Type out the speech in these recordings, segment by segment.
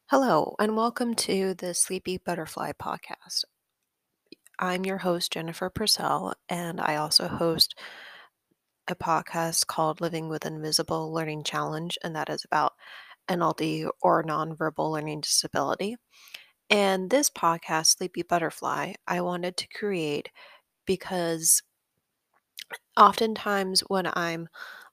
Hello, and welcome to the Sleepy Butterfly podcast. I'm your host, Jennifer Purcell, and I also host a podcast called Living with Invisible Learning Challenge, and that is about NLD or nonverbal learning disability. And this podcast, Sleepy Butterfly, I wanted to create because oftentimes when I'm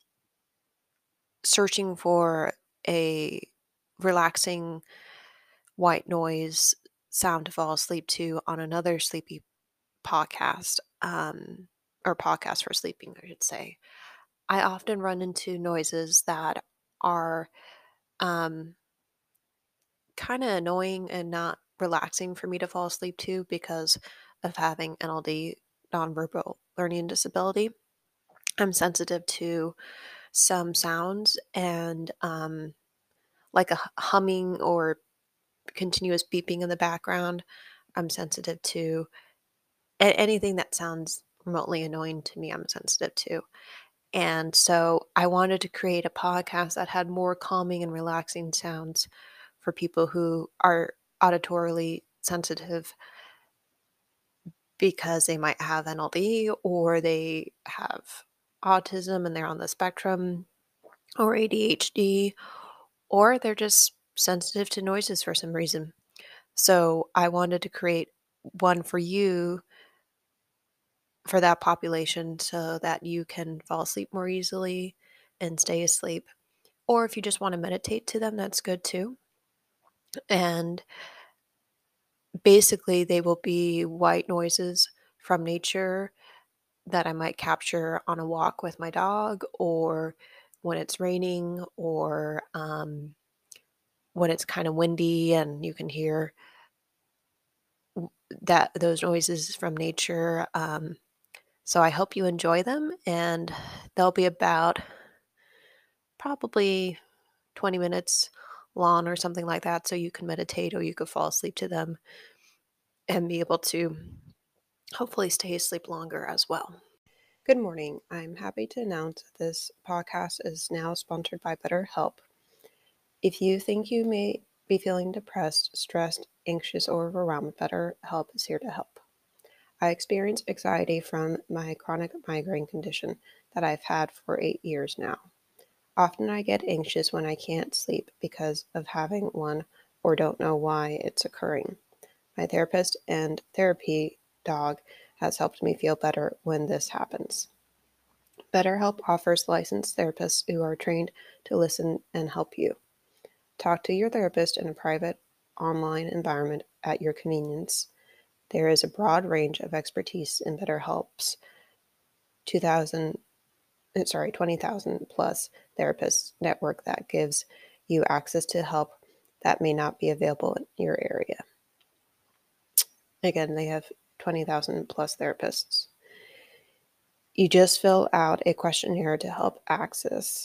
searching for a relaxing white noise sound to fall asleep to on another sleepy podcast, or podcast for sleeping, I should say, I often run into noises that are um, kind of annoying and not relaxing for me to fall asleep to because of having NLD, nonverbal learning disability. I'm sensitive to some sounds and like a humming or continuous beeping in the background. I'm sensitive to anything that sounds remotely annoying to me. I'm sensitive to. And so I wanted to create a podcast that had more calming and relaxing sounds for people who are auditorily sensitive because they might have NLD or they have autism and they're on the spectrum or ADHD or they're just sensitive to noises for some reason. So I wanted to create one for you for that population so that you can fall asleep more easily and stay asleep. Or if you just want to meditate to them, that's good too. And basically, they will be white noises from nature that I might capture on a walk with my dog, or when it's raining, or when it's kind of windy and you can hear that those noises from nature. So I hope you enjoy them, and they'll be about probably 20 minutes long or something like that, so you can meditate or you could fall asleep to them and be able to hopefully stay asleep longer as well. Good morning. I'm happy to announce that this podcast is now sponsored by BetterHelp. If you think you may be feeling depressed, stressed, anxious, or overwhelmed, BetterHelp is here to help. I experience anxiety from my chronic migraine condition that I've had for 8 years now. Often I get anxious when I can't sleep because of having one or don't know why it's occurring. My therapist and therapy dog has helped me feel better when this happens. BetterHelp offers licensed therapists who are trained to listen and help you. Talk to your therapist in a private online environment at your convenience. There is a broad range of expertise in BetterHelp's 20,000 plus therapists network that gives you access to help that may not be available in your area. Again, they have 20,000 plus therapists. You just fill out a questionnaire to help assess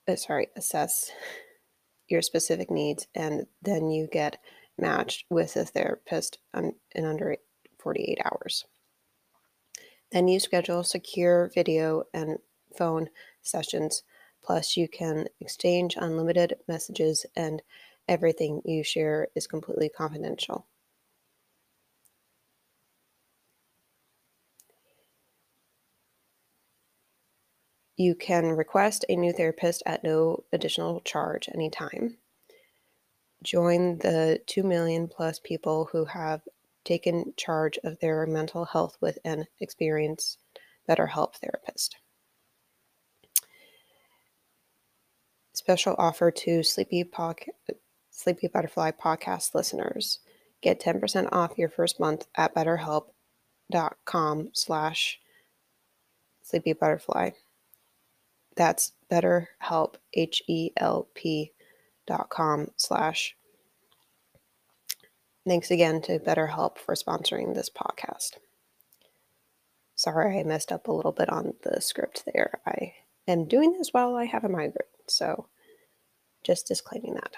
your specific needs, and then you get matched with a therapist in under 48 hours. Then you schedule secure video and phone sessions, plus you can exchange unlimited messages and everything you share is completely confidential. You can request a new therapist at no additional charge anytime. Join the 2 million plus people who have taken charge of their mental health with an experienced BetterHelp therapist. Special offer to Sleepy Butterfly podcast listeners. Get 10% off your first month at betterhelp.com/sleepybutterfly. That's BetterHelp, HELP.com/. Thanks again to BetterHelp for sponsoring this podcast. Sorry I messed up a little bit on the script there. I am doing this while I have a migraine, so just disclaiming that.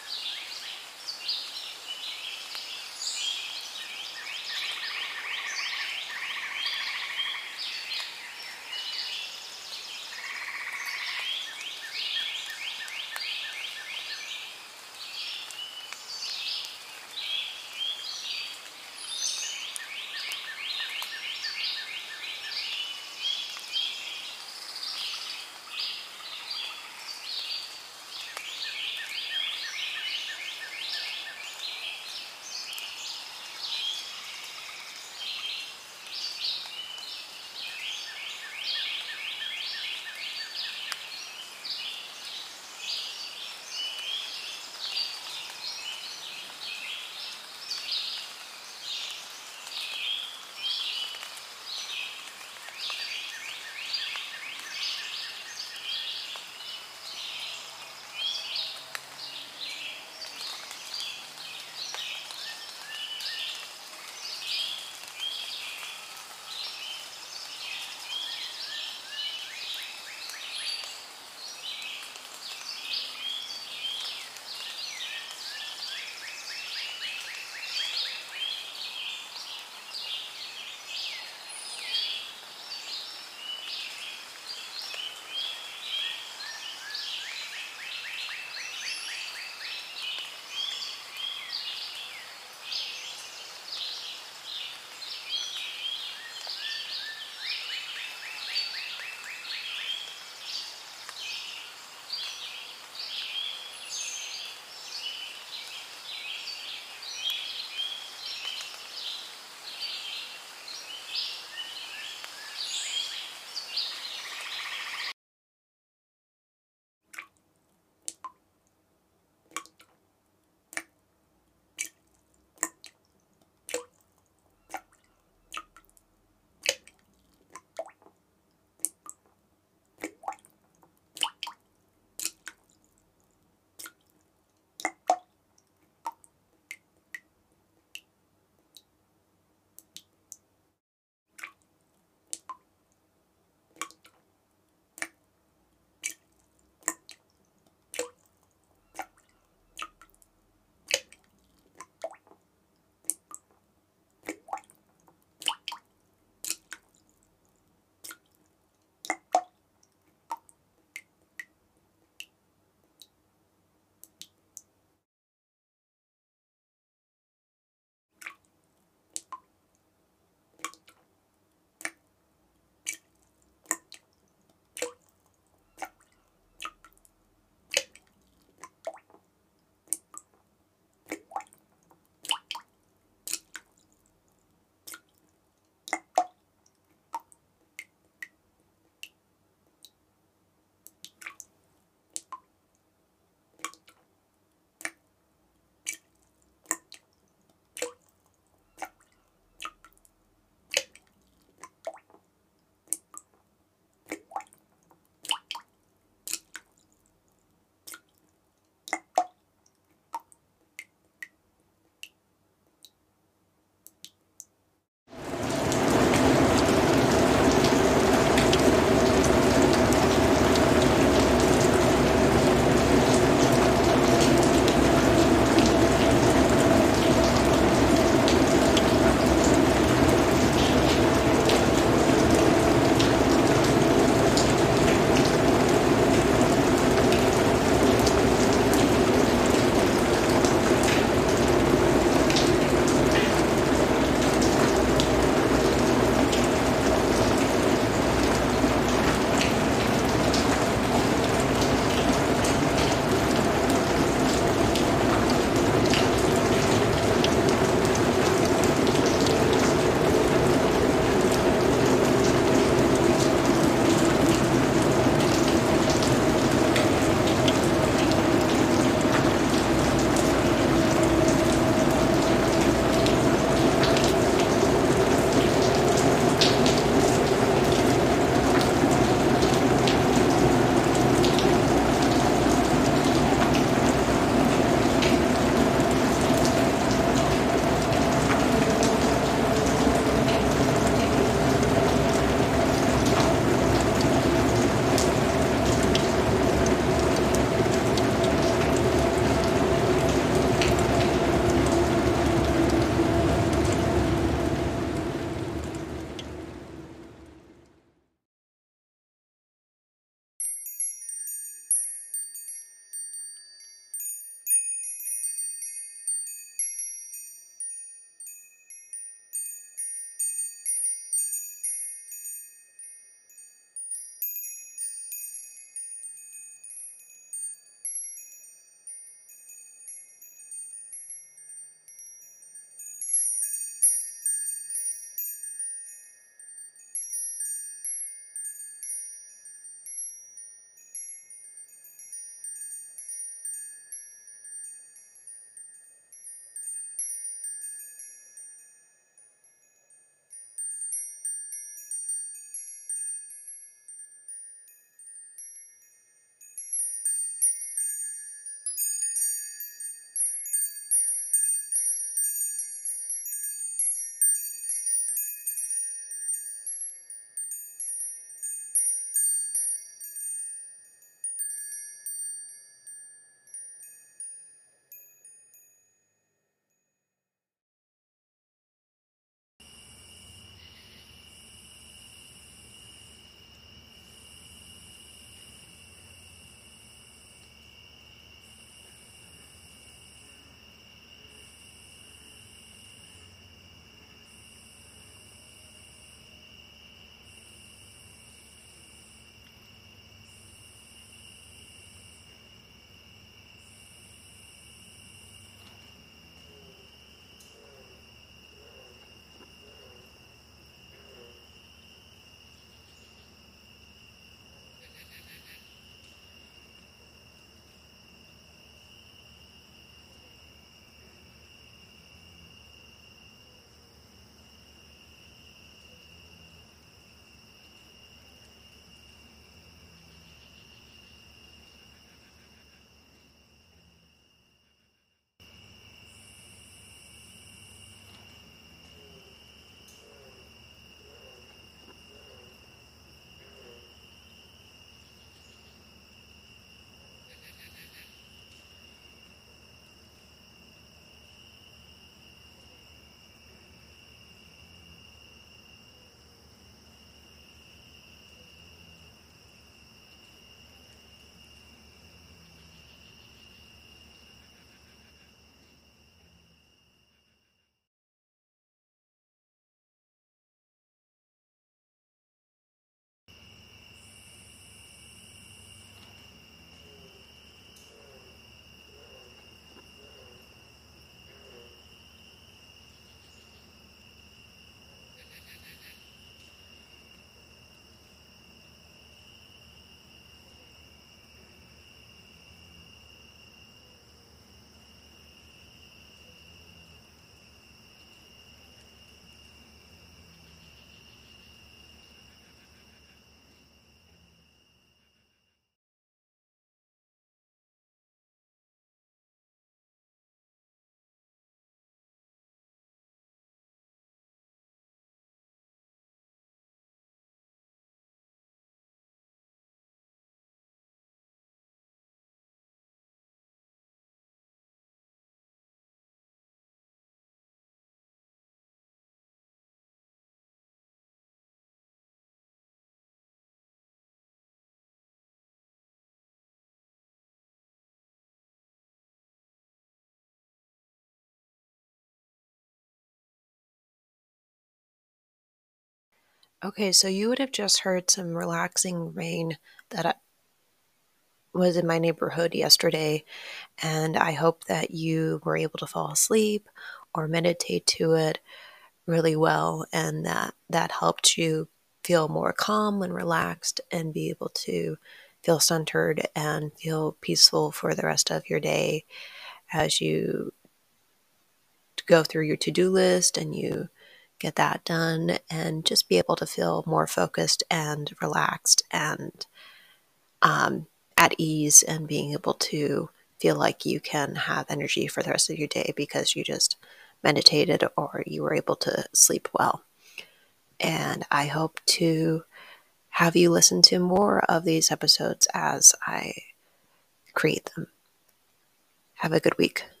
Okay, so you would have just heard some relaxing rain that was in my neighborhood yesterday, and I hope that you were able to fall asleep or meditate to it really well, and that helped you feel more calm and relaxed and be able to feel centered and feel peaceful for the rest of your day as you go through your to-do list and you get that done, and just be able to feel more focused and relaxed and at ease, and being able to feel like you can have energy for the rest of your day because you just meditated or you were able to sleep well. And I hope to have you listen to more of these episodes as I create them. Have a good week.